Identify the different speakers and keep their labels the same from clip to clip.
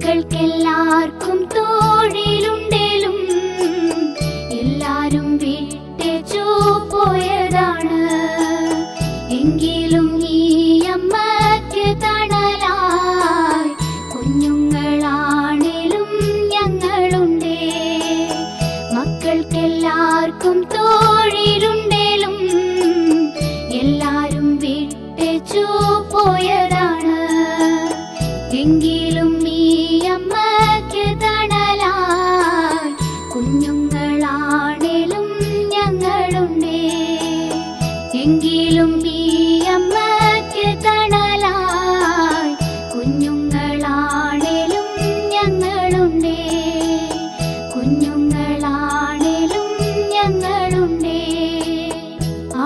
Speaker 1: മക്കൾക്കെല്ലാവർക്കും തൊഴിലുണ്ടേലും എല്ലാരും വിട്ടേച്ചു പോയതാണ്. എങ്കിലും ഈ അമ്മയ്ക്ക് തണലായി കുഞ്ഞുങ്ങളാണേലും ഞങ്ങളുണ്ടേ. മക്കൾക്കെല്ലാവർക്കും തൊഴിലുണ്ടേലും എല്ലാരും വിട്ടേച്ചു പോയതാണ്. എങ്കിലും ഈ അമ്മയ്ക്ക് തണലായി കുഞ്ഞുങ്ങളാണേലും ഞങ്ങളുണ്ടേ. എങ്കിലും ഈ അമ്മയ്ക്ക് തണലായി കുഞ്ഞുങ്ങളാണേലും ഞങ്ങളുണ്ടേ. കുഞ്ഞുങ്ങളാണേലും ഞങ്ങളുണ്ടേ. ആ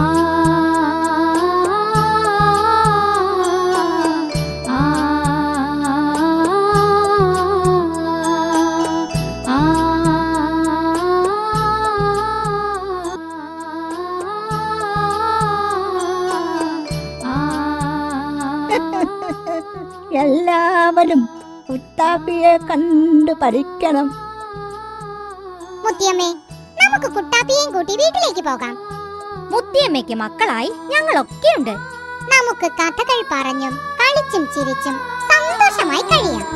Speaker 2: എല്ലാവരും കുട്ടാപ്പിയെ കണ്ടു പഠിക്കണം.
Speaker 3: മുത്തിയമ്മേ, നമുക്ക് കുട്ടാപ്പിയെയും കൂട്ടി വീട്ടിലേക്ക് പോകാം.
Speaker 4: മുത്തിയമ്മയ്ക്ക് മക്കളായി ഞങ്ങളൊക്കെയുണ്ട്.
Speaker 3: നമുക്ക് കഥകൾ പറഞ്ഞും കളിച്ചും ചിരിച്ചും സന്തോഷമായി കഴിയാം.